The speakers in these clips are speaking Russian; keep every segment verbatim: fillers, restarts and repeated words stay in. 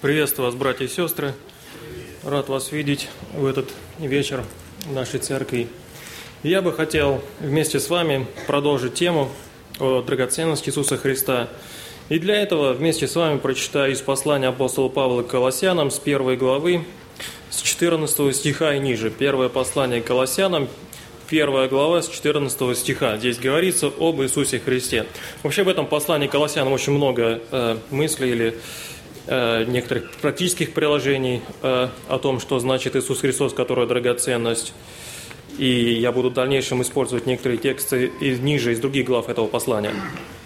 Приветствую вас, братья и сестры. Рад вас видеть в этот вечер в нашей церкви. Я бы хотел вместе с вами продолжить тему о драгоценности Иисуса Христа. И для этого вместе с вами прочитаю из послания апостола Павла к Колоссянам с первой главы, с четырнадцатого стиха и ниже. Первое послание к Колоссянам, первая глава с четырнадцатого стиха. Здесь говорится об Иисусе Христе. Вообще в этом послании к Колоссянам очень много э, мыслей или э, некоторых практических приложений э, о том, что значит Иисус Христос, которая драгоценность. И я буду в дальнейшем использовать некоторые тексты из, ниже, из других глав этого послания.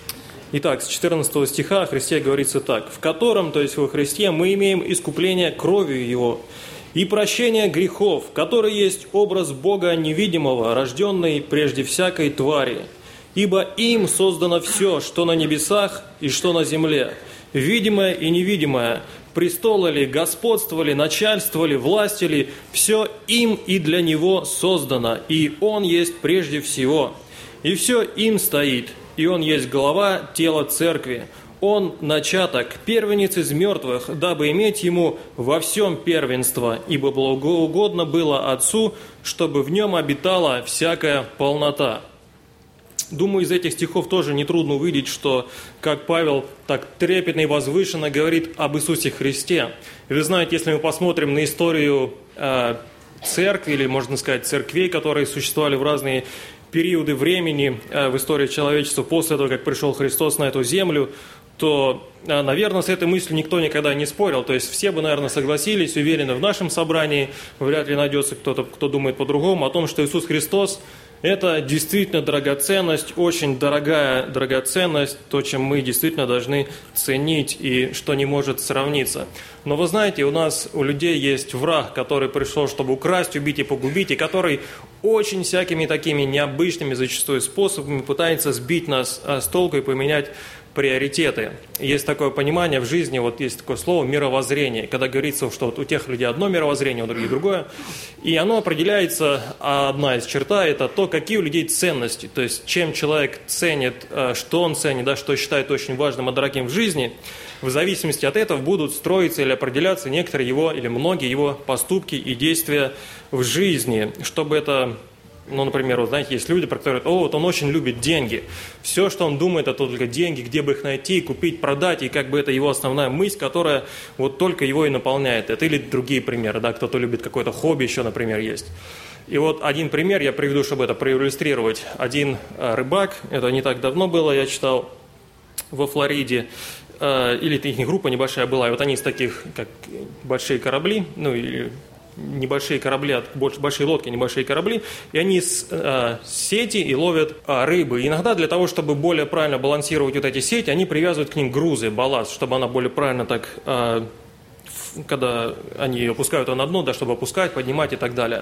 Итак, с четырнадцатого стиха о Христе говорится так. «В котором, то есть во Христе, мы имеем искупление кровью Его и прощение грехов, который есть образ Бога невидимого, рожденный прежде всякой твари. Ибо им создано все, что на небесах и что на земле, видимое и невидимое, престолы ли, господство ли, начальство ли, власти ли, все им и для Него создано, и Он есть прежде всего. И все им стоит, и Он есть глава тела церкви. Он начаток, первенец из мертвых, дабы иметь Ему во всем первенство, ибо благоугодно было Отцу, чтобы в Нем обитала всякая полнота». Думаю, из этих стихов тоже нетрудно увидеть, что как Павел так трепетно и возвышенно говорит об Иисусе Христе. И вы знаете, если мы посмотрим на историю э, церкви, или, можно сказать, церквей, которые существовали в разные периоды времени э, в истории человечества после того, как пришел Христос на эту землю, то, э, наверное, с этой мыслью никто никогда не спорил. То есть все бы, наверное, согласились, уверены, в нашем собрании вряд ли найдется кто-то, кто думает по-другому, о том, что Иисус Христос – это действительно драгоценность, очень дорогая драгоценность, то, чем мы действительно должны ценить и что не может сравниться. Но вы знаете, у нас, у людей есть враг, который пришел, чтобы украсть, убить и погубить, и который очень всякими такими необычными зачастую способами пытается сбить нас с толку и поменять приоритеты. Есть такое понимание в жизни, вот есть такое слово «мировоззрение», когда говорится, что вот у тех людей одно мировоззрение, у других другое, и оно определяется, одна из черта, это то, какие у людей ценности, то есть чем человек ценит, что он ценит, да, что считает очень важным и дорогим в жизни, в зависимости от этого будут строиться или определяться некоторые его или многие его поступки и действия в жизни, чтобы это... Ну, например, вот, знаете, есть люди, про которые говорят: о, вот он очень любит деньги. Все, что он думает, это только деньги, где бы их найти, купить, продать, и как бы это его основная мысль, которая вот только его и наполняет. Это или другие примеры, да, кто-то любит какое-то хобби еще, например, есть. И вот один пример я приведу, чтобы это проиллюстрировать. Один рыбак, это не так давно было, я читал, во Флориде, или их группа небольшая была, и вот они из таких, как большие корабли, ну, или... небольшие корабли, большие лодки, небольшие корабли, и они с э, сети и ловят э, рыбы. И иногда для того, чтобы более правильно балансировать вот эти сети, они привязывают к ним грузы, балласт, чтобы она более правильно так, э, когда они опускают ее на дно, да, чтобы опускать, поднимать и так далее.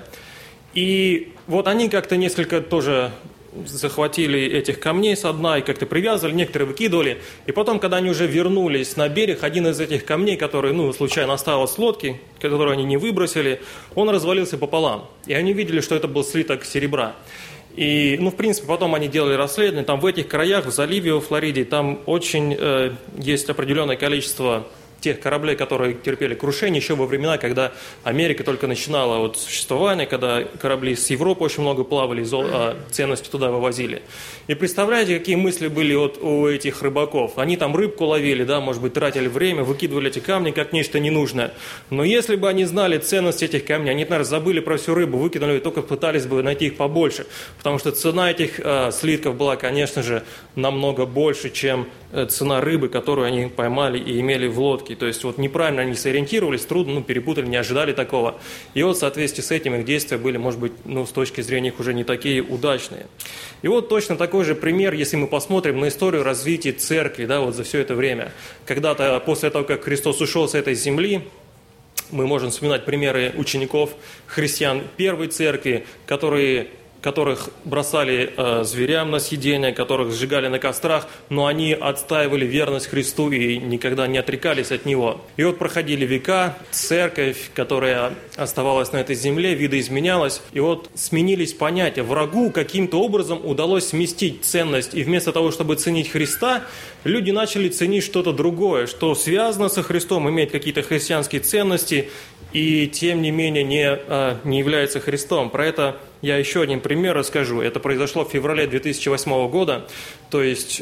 И вот они как-то несколько тоже захватили этих камней со дна и как-то привязывали, некоторые выкидывали. И потом, когда они уже вернулись на берег, один из этих камней, который, ну, случайно остался с лодки, которую они не выбросили, он развалился пополам. И они видели, что это был слиток серебра. И, ну, в принципе, потом они делали расследование. Там в этих краях, в заливе во Флориде, там очень э, есть определенное количество тех кораблей, которые терпели крушение еще во времена, когда Америка только начинала вот существование, когда корабли с Европы очень много плавали, зол... а ценности туда вывозили. И представляете, какие мысли были вот у этих рыбаков? Они там рыбку ловили, да, может быть, тратили время, выкидывали эти камни как нечто ненужное. Но если бы они знали ценность этих камней, они, наверное, забыли про всю рыбу, выкинули, только пытались бы найти их побольше. Потому что цена этих э, слитков была, конечно же, намного больше, чем цена рыбы, которую они поймали и имели в лодке. То есть вот неправильно они сориентировались, трудно, ну, перепутали, не ожидали такого. И вот в соответствии с этим их действия были, может быть, ну, с точки зрения их уже не такие удачные. И вот точно такой же пример, если мы посмотрим на историю развития церкви, да, вот за все это время. Когда-то после того, как Христос ушел с этой земли, мы можем вспоминать примеры учеников христиан первой церкви, которые... которых бросали э, зверям на съедение, которых сжигали на кострах, но они отстаивали верность Христу и никогда не отрекались от Него. И вот проходили века, церковь, которая оставалась на этой земле, видоизменялась. И вот сменились понятия. Врагу каким-то образом удалось сместить ценность. И вместо того, чтобы ценить Христа, люди начали ценить что-то другое, что связано со Христом, имеет какие-то христианские ценности, и тем не менее не, не является Христом. Про это я еще один пример расскажу. Это произошло в феврале две тысячи восьмого года, то есть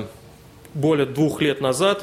более двух лет назад.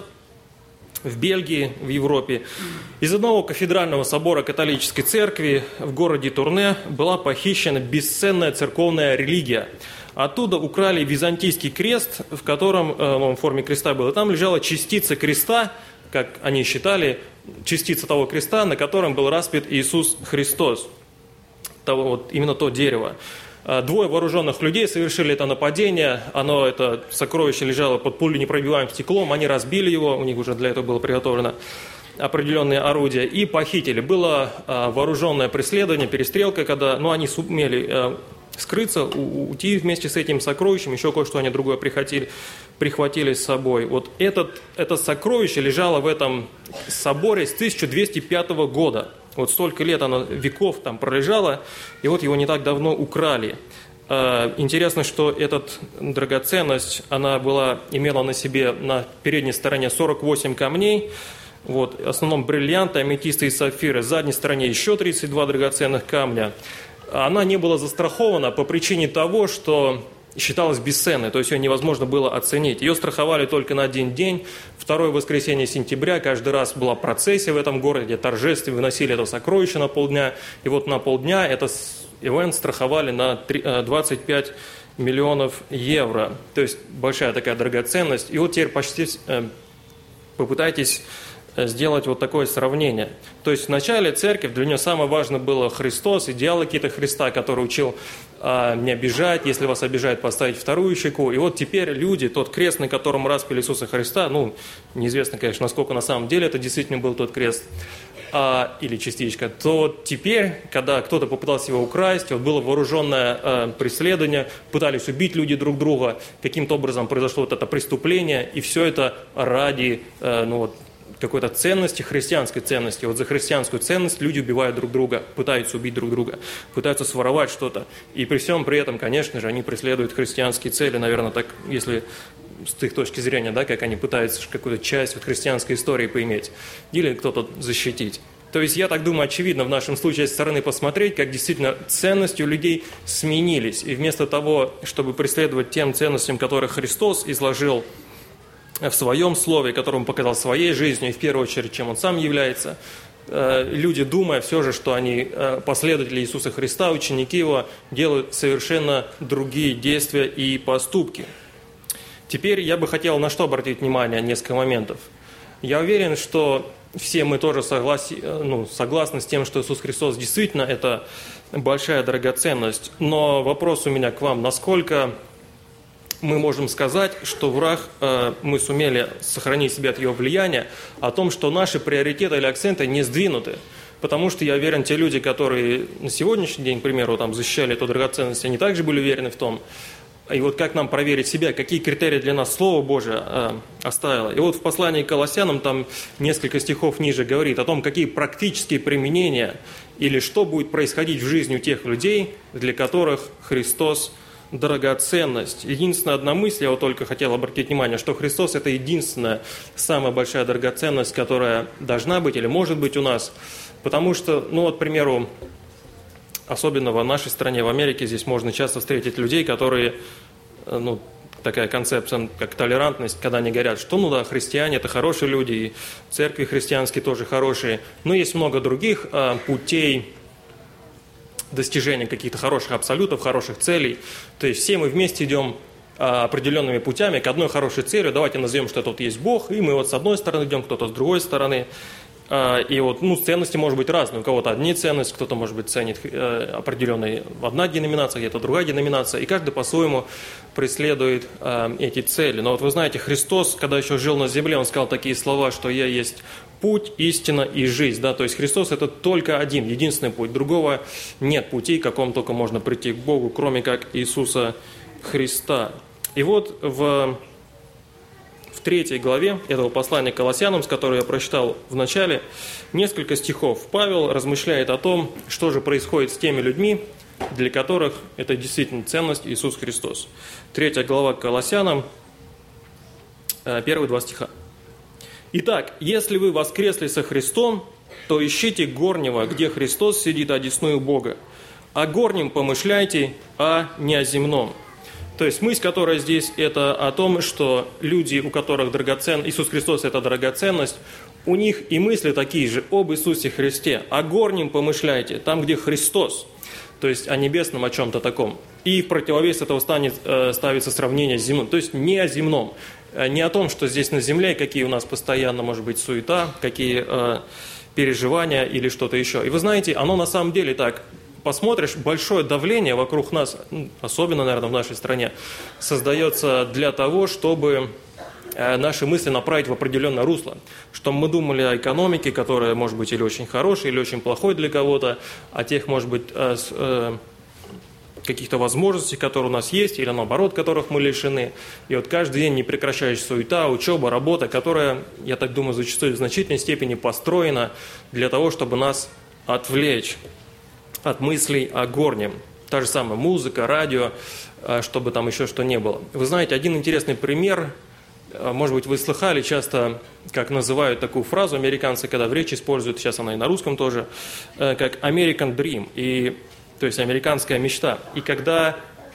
В Бельгии, в Европе, из одного кафедрального собора католической церкви в городе Турне была похищена бесценная церковная религия. Оттуда украли византийский крест, в котором, он в форме креста был, и там лежала частица креста, как они считали, частица того креста, на котором был распят Иисус Христос. Того, вот, именно то дерево. Двое вооруженных людей совершили это нападение, оно, это сокровище лежало под пуленепробиваемым стеклом, они разбили его, у них уже для этого было приготовлено определенные орудия, и похитили. Было вооруженное преследование, перестрелка, когда, ну, они сумели скрыться, уйти вместе с этим сокровищем, еще кое-что они другое прихватили, прихватили с собой. Вот этот, это сокровище лежало в этом соборе с тысяча двести пятого года. Вот столько лет оно, веков там пролежало, и вот его не так давно украли. Интересно, что эта драгоценность, она была, имела на себе на передней стороне сорок восемь камней, вот, в основном бриллианты, аметисты и сапфиры, в задней стороне еще тридцать два драгоценных камня. Она не была застрахована по причине того, что считалась бесценной, то есть ее невозможно было оценить. Ее страховали только на один день, второе воскресенье сентября, каждый раз была процессия в этом городе, торжественно выносили это сокровище на полдня, и вот на полдня это ивент страховали на двадцать пять миллионов евро, то есть большая такая драгоценность. И вот теперь почти попытайтесь сделать вот такое сравнение. То есть в начале церковь, для нее самое важное было Христос, идеалы какие-то Христа, который учил а, не обижать, если вас обижают, поставить вторую щеку. И вот теперь люди, тот крест, на котором распяли Иисуса Христа, ну, неизвестно, конечно, насколько на самом деле это действительно был тот крест, а, или частичка, то теперь, когда кто-то попытался его украсть, вот было вооруженное а, преследование, пытались убить люди друг друга, каким-то образом произошло вот это преступление, и все это ради, а, ну вот, какой-то ценности, христианской ценности. Вот за христианскую ценность люди убивают друг друга, пытаются убить друг друга, пытаются своровать что-то. И при всем при этом, конечно же, они преследуют христианские цели, наверное, так, если с их точки зрения, да, как они пытаются какую-то часть вот христианской истории поиметь, или кто-то защитить. То есть, я так думаю, очевидно в нашем случае с стороны посмотреть, как действительно ценности у людей сменились. И вместо того, чтобы преследовать тем ценностям, которые Христос изложил в своем слове, которое он показал своей жизнью, и в первую очередь, чем он сам является, люди, думая все же, что они последователи Иисуса Христа, ученики Его, делают совершенно другие действия и поступки. Теперь я бы хотел на что обратить внимание, несколько моментов. Я уверен, что все мы тоже согласи, ну, согласны с тем, что Иисус Христос действительно это большая драгоценность, но вопрос у меня к вам, насколько мы можем сказать, что враг, э, мы сумели сохранить себя от его влияния, о том, что наши приоритеты или акценты не сдвинуты. Потому что я уверен, те люди, которые на сегодняшний день, к примеру, там, защищали эту драгоценность, они также были уверены в том. И вот как нам проверить себя, какие критерии для нас Слово Божие э, оставило. И вот в послании к Колоссянам, там несколько стихов ниже говорит о том, какие практические применения или что будет происходить в жизни у тех людей, для которых Христос драгоценность. Единственная одна мысль, я вот только хотел обратить внимание, что Христос – это единственная, самая большая драгоценность, которая должна быть или может быть у нас. Потому что, ну вот, к примеру, особенно в нашей стране, в Америке, здесь можно часто встретить людей, которые, ну, такая концепция, как толерантность, когда они говорят, что, ну да, христиане – это хорошие люди, и церкви христианские тоже хорошие, но есть много других а, путей достижения каких-то хороших абсолютов, хороших целей. То есть все мы вместе идем а, определенными путями к одной хорошей цели. Давайте назовем, что это вот есть Бог, и мы вот с одной стороны идем, кто-то с другой стороны. А, и вот, ну, ценности может быть разные. У кого-то одни ценности, кто-то, может быть, ценит э, определенные одна деноминация, где-то другая деноминация. И каждый по-своему преследует э, эти цели. Но вот вы знаете, Христос, когда еще жил на земле, Он сказал такие слова, что «Я есть путь, истина и жизнь». Да? То есть Христос – это только один, единственный путь. Другого нет путей, к какому только можно прийти к Богу, кроме как Иисуса Христа. И вот в в третьей главе этого послания к Колоссянам, с которой я прочитал в начале, несколько стихов. Павел размышляет о том, что же происходит с теми людьми, для которых это действительно ценность Иисус Христос. Третья глава к Колоссянам, первые два стиха. «Итак, если вы воскресли со Христом, то ищите горнего, где Христос сидит одесную Бога. О горнем помышляйте, а не о земном». То есть мысль, которая здесь, это о том, что люди, у которых драгоцен... Иисус Христос – это драгоценность, у них и мысли такие же об Иисусе Христе. О горнем помышляйте, там, где Христос, то есть о небесном, о чем-то таком. И в противовес этого станет, э, ставится сравнение с земным, то есть не о земном, не о том, что здесь на земле, какие у нас постоянно, может быть, суета, какие э, переживания или что-то еще. И вы знаете, оно на самом деле так... Посмотришь, большое давление вокруг нас, особенно, наверное, в нашей стране, создается для того, чтобы наши мысли направить в определенное русло. Чтобы мы думали о экономике, которая может быть или очень хорошей, или очень плохой для кого-то, о тех, может быть, каких-то возможностей, которые у нас есть, или наоборот, которых мы лишены. И вот каждый день непрекращающаяся суета, учеба, работа, которая, я так думаю, зачастую в значительной степени построена для того, чтобы нас отвлечь от мыслей о горнем. Та же самая музыка, радио, чтобы там еще что не было. Вы знаете, один интересный пример, может быть, вы слыхали часто, как называют такую фразу американцы, когда в речи используют, сейчас она и на русском тоже, как American Dream, и, то есть американская мечта. И когда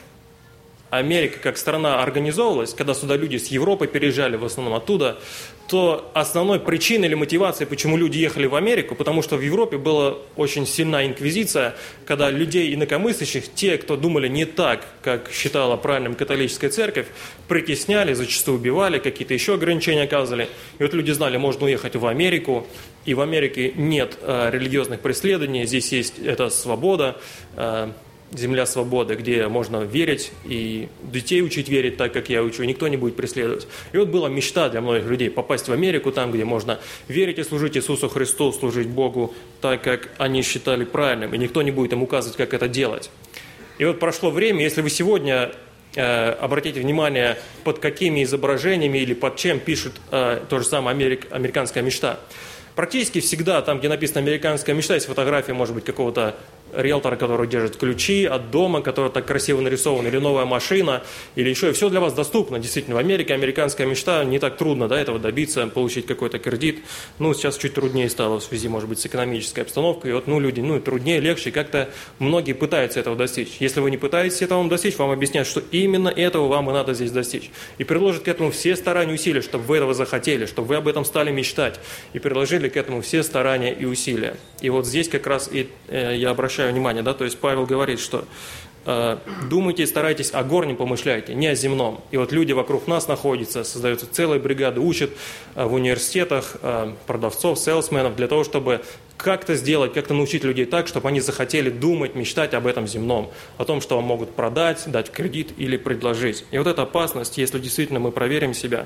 Америка как страна организовывалась, когда сюда люди с Европы переезжали, в основном оттуда, то основной причиной или мотивацией, почему люди ехали в Америку, потому что в Европе была очень сильная инквизиция, когда людей инакомыслящих, те, кто думали не так, как считала правильным католическая церковь, притесняли, зачастую убивали, какие-то еще ограничения оказывали. И вот люди знали, можно уехать в Америку, и в Америке нет э, религиозных преследований, здесь есть эта свобода, э, земля свободы, где можно верить и детей учить верить так, как я учу, и никто не будет преследовать. И вот была мечта для многих людей попасть в Америку, там, где можно верить и служить Иисусу Христу, служить Богу так, как они считали правильным, и никто не будет им указывать, как это делать. И вот прошло время, если вы сегодня э, обратите внимание, под какими изображениями или под чем пишут э, то же самое америк, американская мечта, практически всегда там, где написано «американская мечта», есть фотография, может быть, какого-то риэлтора, который держит ключи от дома, который так красиво нарисован, или новая машина, или еще. И все для вас доступно. Действительно, в Америке американская мечта, не так трудно до этого добиться, получить какой-то кредит. Ну, сейчас чуть труднее стало в связи, может быть, с экономической обстановкой. И вот, ну, люди, ну, труднее, легче, как-то многие пытаются этого достичь. Если вы не пытаетесь этого достичь, вам объяснят, что именно этого вам и надо здесь достичь. И приложат к этому все старания и усилия, чтобы вы этого захотели, чтобы вы об этом стали мечтать. И приложили к этому все старания и усилия. И вот здесь как раз и э, я обращаю внимание, да, то есть Павел говорит, что э, думайте и старайтесь о горнем помышляйте, не о земном. И вот люди вокруг нас находятся, создаются целые бригады, учат э, в университетах э, продавцов, селсменов для того, чтобы как-то сделать, как-то научить людей так, чтобы они захотели думать, мечтать об этом земном, о том, что вам могут продать, дать кредит или предложить. И вот эта опасность, если действительно мы проверим себя.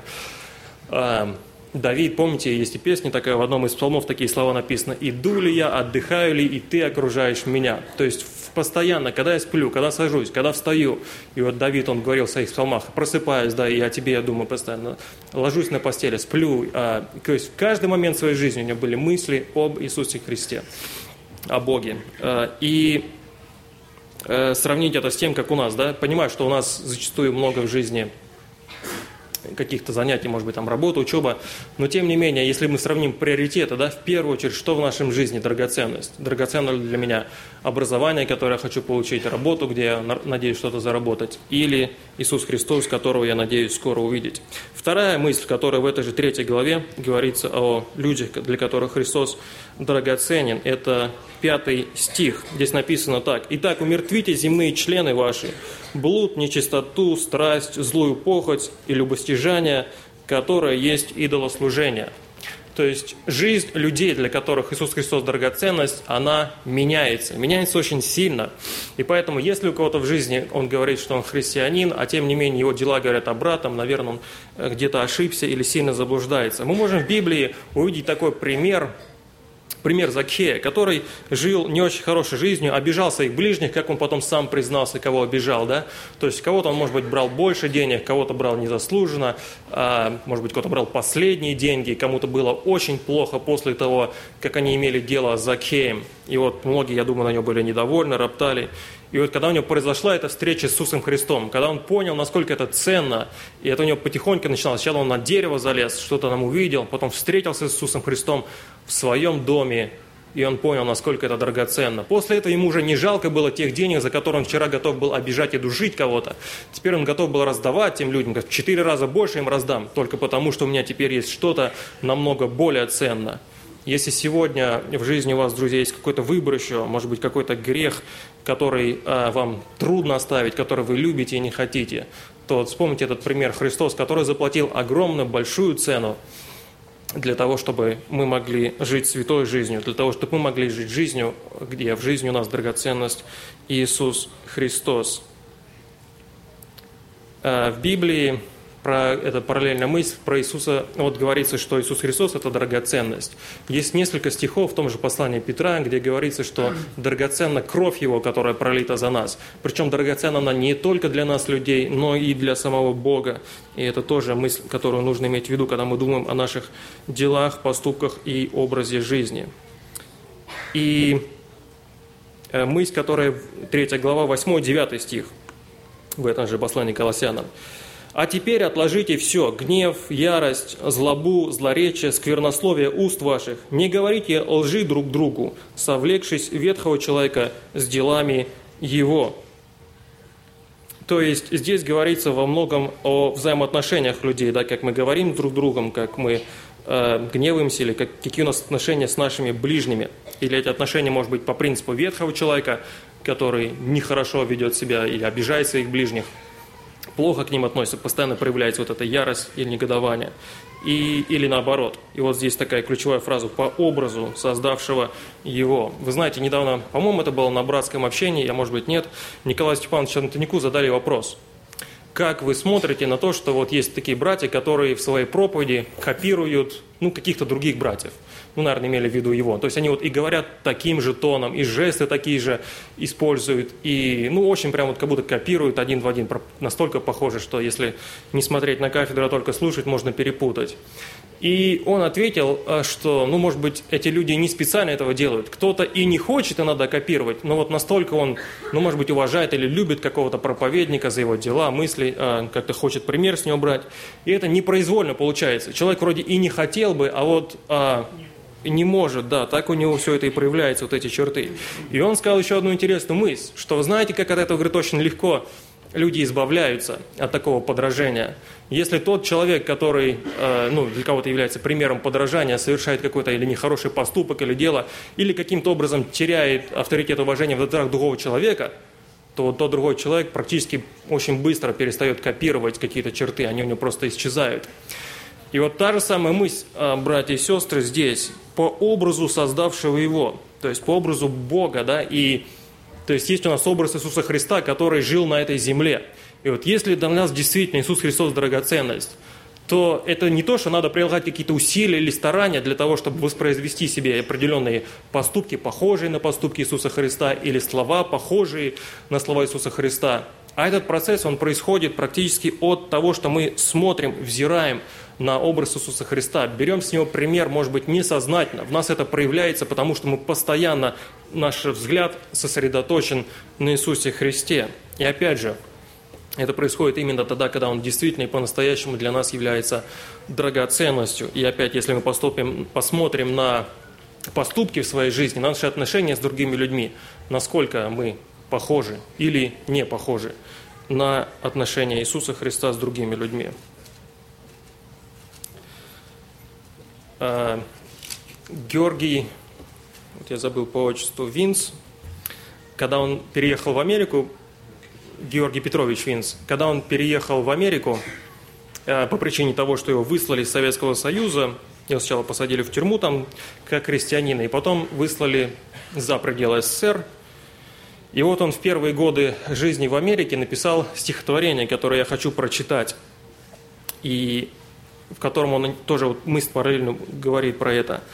Э, Давид, помните, есть и песня такая, в одном из псалмов такие слова написаны: «Иду ли я, отдыхаю ли, и ты окружаешь меня». То есть постоянно, когда я сплю, когда сажусь, когда встаю, и вот Давид, он говорил в своих псалмах, просыпаюсь, да, и о тебе я думаю постоянно, ложусь на постели, сплю. А, то есть в каждый момент своей жизни у него были мысли об Иисусе Христе, о Боге. А, и а, сравнить это с тем, как у нас, да, понимаю, что у нас зачастую много в жизни каких-то занятий, может быть, там работа, учеба, но тем не менее, если мы сравним приоритеты, да, в первую очередь, что в нашей жизни драгоценность? Драгоценно для меня образование, которое я хочу получить, работу, где я надеюсь что-то заработать, или Иисус Христос, которого я надеюсь скоро увидеть. Вторая мысль, которая в этой же третьей главе говорится о людях, для которых Христос драгоценен, это пятый стих. Здесь написано так: «Итак, умертвите земные члены ваши, блуд, нечистоту, страсть, злую похоть и любостяжание, которое есть идолослужение». То есть жизнь людей, для которых Иисус Христос драгоценность, она меняется. Меняется очень сильно. И поэтому, если у кого-то в жизни он говорит, что он христианин, а тем не менее его дела говорят обратном, наверное, он где-то ошибся или сильно заблуждается. Мы можем в Библии увидеть такой пример Пример Закхея, который жил не очень хорошей жизнью, обижал своих ближних, как он потом сам признался, кого обижал, да? То есть кого-то он, может быть, брал больше денег, кого-то брал незаслуженно, а, может быть, кто-то брал последние деньги, кому-то было очень плохо после того, как они имели дело с Закхеем. И вот многие, я думаю, на него были недовольны, роптали. И вот когда у него произошла эта встреча с Иисусом Христом, когда он понял, насколько это ценно, и это у него потихоньку начиналось. Сначала он на дерево залез, что-то там увидел, потом встретился с Иисусом Христом в своем доме, и он понял, насколько это драгоценно. После этого ему уже не жалко было тех денег, за которые он вчера готов был обижать и душить кого-то. Теперь он готов был раздавать тем людям, как в четыре раза больше им раздам, только потому, что у меня теперь есть что-то намного более ценно. Если сегодня в жизни у вас, друзья, есть какой-то выбор еще, может быть, какой-то грех, который а, вам трудно оставить, который вы любите и не хотите, то вот вспомните этот пример: Христос, который заплатил огромную, большую цену для того, чтобы мы могли жить святой жизнью, для того, чтобы мы могли жить жизнью, где в жизни у нас драгоценность Иисус Христос. А, в Библии про это параллельная мысль про Иисуса, вот говорится, что Иисус Христос – это драгоценность. Есть несколько стихов в том же послании Петра, где говорится, что драгоценна кровь Его, которая пролита за нас. Причем драгоценна она не только для нас, людей, но и для самого Бога. И это тоже мысль, которую нужно иметь в виду, когда мы думаем о наших делах, поступках и образе жизни. И мысль, которая третья глава, восьмой-девятый стих в этом же послании к Колоссянам. «А теперь отложите все: гнев, ярость, злобу, злоречие, сквернословие уст ваших. Не говорите лжи друг другу, совлекшись ветхого человека с делами его». То есть здесь говорится во многом о взаимоотношениях людей, да, как мы говорим друг с другом, как мы э, гневаемся, или как, какие у нас отношения с нашими ближними. Или эти отношения, может быть, по принципу ветхого человека, который нехорошо ведет себя или обижает своих ближних, плохо к ним относится, постоянно проявляется вот эта ярость или негодование, и, или наоборот. И вот здесь такая ключевая фраза: «по образу создавшего его». Вы знаете, недавно, по-моему, это было на братском общении, я, может быть, нет, Николаю Степановичу Антонику задали вопрос: как вы смотрите на то, что вот есть такие братья, которые в своей проповеди копируют, ну, каких-то других братьев? Ну, наверное, имели в виду его. То есть они вот и говорят таким же тоном, и жесты такие же используют, и, ну, очень прям вот как будто копируют один в один. Настолько похоже, что если не смотреть на кафедру, а только слушать, можно перепутать. И он ответил, что, ну, может быть, эти люди не специально этого делают. Кто-то и не хочет иногда копировать, но вот настолько он, ну, может быть, уважает или любит какого-то проповедника за его дела, мысли, как-то хочет пример с него брать. И это непроизвольно получается. Человек вроде и не хотел бы, а вот а, не может, да, так у него все это и проявляется, вот эти черты. И он сказал еще одну интересную мысль, что, вы знаете, как от этого, говорит, очень легко люди избавляются от такого подражения. Если тот человек, который, э, ну, для кого-то является примером подражания, совершает какой-то или нехороший поступок или дело, или каким-то образом теряет авторитет и уважение в глазах другого человека, то вот тот другой человек практически очень быстро перестает копировать какие-то черты, они у него просто исчезают. И вот та же самая мысль, братья и сестры, здесь, по образу создавшего его, то есть по образу Бога, да, и то есть есть у нас образ Иисуса Христа, который жил на этой земле. И вот если для нас действительно Иисус Христос драгоценность, то это не то, что надо прилагать какие-то усилия или старания для того, чтобы воспроизвести себе определенные поступки, похожие на поступки Иисуса Христа, или слова, похожие на слова Иисуса Христа. А этот процесс, он происходит практически от того, что мы смотрим, взираем на образ Иисуса Христа, берем с него пример, может быть, несознательно. В нас это проявляется, потому что мы постоянно, наш взгляд сосредоточен на Иисусе Христе. И опять же, это происходит именно тогда, когда Он действительно и по-настоящему для нас является драгоценностью. И опять, если мы поступим, посмотрим на поступки в своей жизни, на наши отношения с другими людьми, насколько мы похожи или не похожи на отношения Иисуса Христа с другими людьми. Георгий, вот я забыл по отчеству, Винц, когда он переехал в Америку, Георгий Петрович Винц, когда он переехал в Америку по причине того, что его выслали из Советского Союза, его сначала посадили в тюрьму там как крестьянина, и потом выслали за пределы СССР. И вот он в первые годы жизни в Америке написал стихотворение, которое я хочу прочитать, и в котором он тоже вот мысль параллельно говорит про это.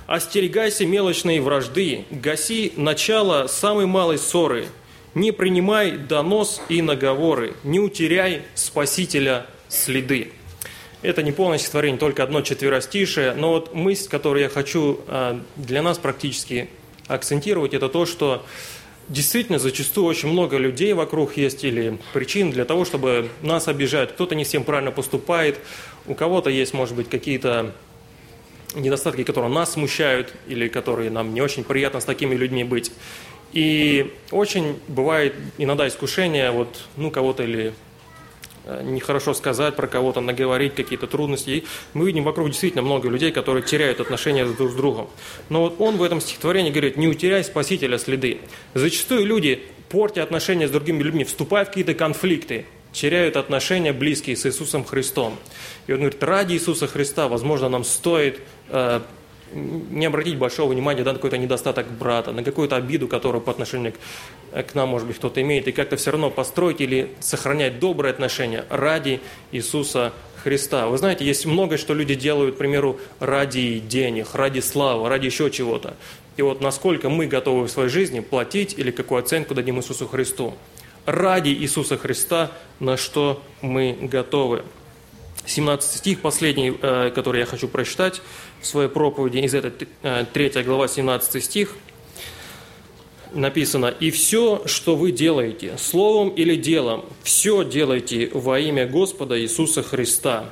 Остерегайся мелочной вражды, гаси начало самой малой ссоры, не принимай донос и наговоры, не утеряй Спасителя следы». Это не полное стихотворение, только одно четверостишее, но вот мысль, которую я хочу для нас практически акцентировать, это то, что действительно зачастую очень много людей вокруг есть или причин для того, чтобы нас обижать. Кто-то не всем правильно поступает, у кого-то есть, может быть, какие-то недостатки, которые нас смущают или которые нам не очень приятно с такими людьми быть. И очень бывает иногда искушение вот, ну, кого-то или нехорошо сказать про кого-то, наговорить какие-то трудности. И мы видим вокруг действительно много людей, которые теряют отношения друг с другом. Но вот он в этом стихотворении говорит: «Не утеряй Спасителя следы». Зачастую люди, портя отношения с другими людьми, вступая в какие-то конфликты, теряют отношения близкие с Иисусом Христом. И он говорит, ради Иисуса Христа, возможно, нам стоит э, не обратить большого внимания да, на какой-то недостаток брата, на какую-то обиду, которую по отношению к, к нам, может быть, кто-то имеет, и как-то все равно построить или сохранять добрые отношения ради Иисуса Христа. Вы знаете, есть многое, что люди делают, к примеру, ради денег, ради славы, ради еще чего-то. И вот насколько мы готовы в своей жизни платить или какую оценку дадим Иисусу Христу. Ради Иисуса Христа на что мы готовы. семнадцатый стих, последний, который я хочу прочитать в своей проповеди, из этой третьей глава, семнадцатый стих, написано: «И все, что вы делаете, словом или делом, все делайте во имя Господа Иисуса Христа».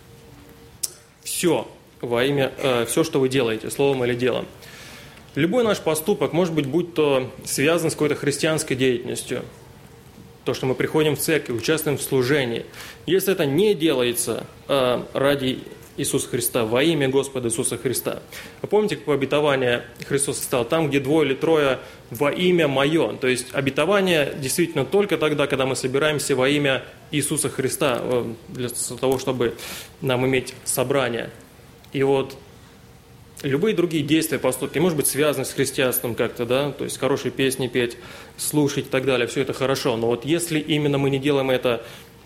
Все во имя, все, что вы делаете, словом или делом. Любой наш поступок, может быть, будь то связан с какой-то христианской деятельностью, то, что мы приходим в церковь, участвуем в служении. Если это не делается э, ради Иисуса Христа, во имя Господа Иисуса Христа. Вы помните, как обетование Христос сказал, там, где двое или трое во имя Мое. То есть обетование действительно только тогда, когда мы собираемся во имя Иисуса Христа, э, для того, чтобы нам иметь собрание. И вот любые другие действия, поступки, может быть, связаны с христианством как-то, да, то есть хорошие песни петь, слушать и так далее, все это хорошо. Но вот если именно мы не делаем это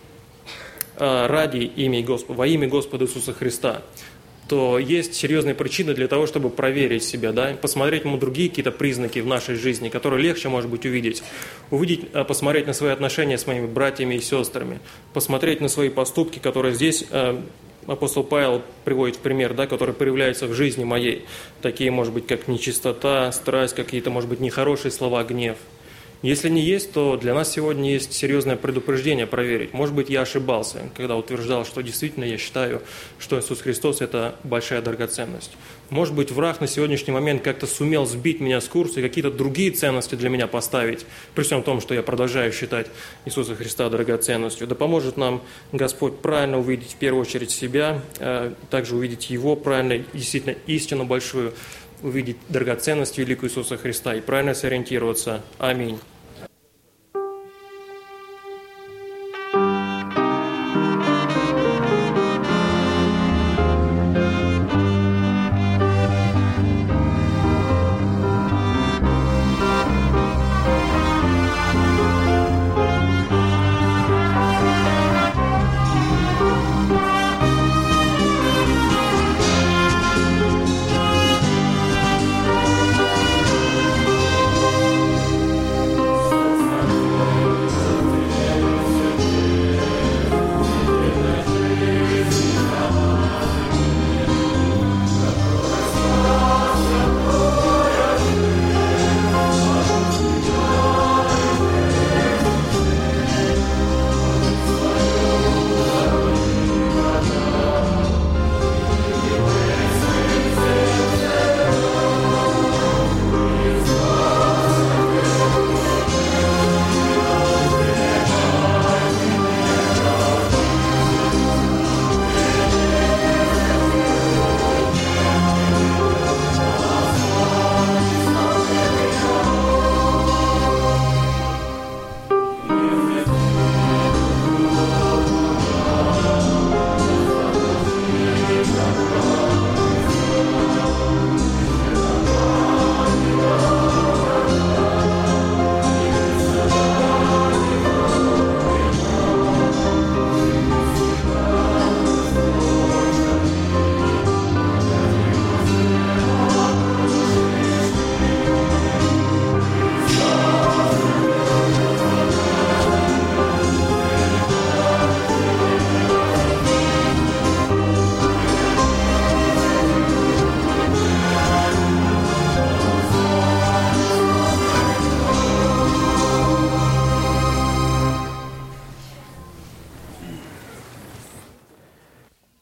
ради имени Господа, во имя Господа Иисуса Христа, то есть серьезные причины для того, чтобы проверить себя, да, посмотреть ему другие какие-то признаки в нашей жизни, которые легче, может быть, увидеть. Увидеть, посмотреть на свои отношения с моими братьями и сестрами, посмотреть на свои поступки, которые здесь апостол Павел приводит в пример, да, которые проявляются в жизни моей. Такие, может быть, как нечистота, страсть, какие-то, может быть, нехорошие слова, гнев. Если не есть, то для нас сегодня есть серьезное предупреждение проверить. Может быть, я ошибался, когда утверждал, что действительно я считаю, что Иисус Христос – это большая драгоценность. Может быть, враг на сегодняшний момент как-то сумел сбить меня с курса и какие-то другие ценности для меня поставить, при всем том, что я продолжаю считать Иисуса Христа драгоценностью. Да поможет нам Господь правильно увидеть в первую очередь себя, также увидеть Его правильно, действительно истину большую, увидеть драгоценность великую Иисуса Христа и правильно сориентироваться. Аминь.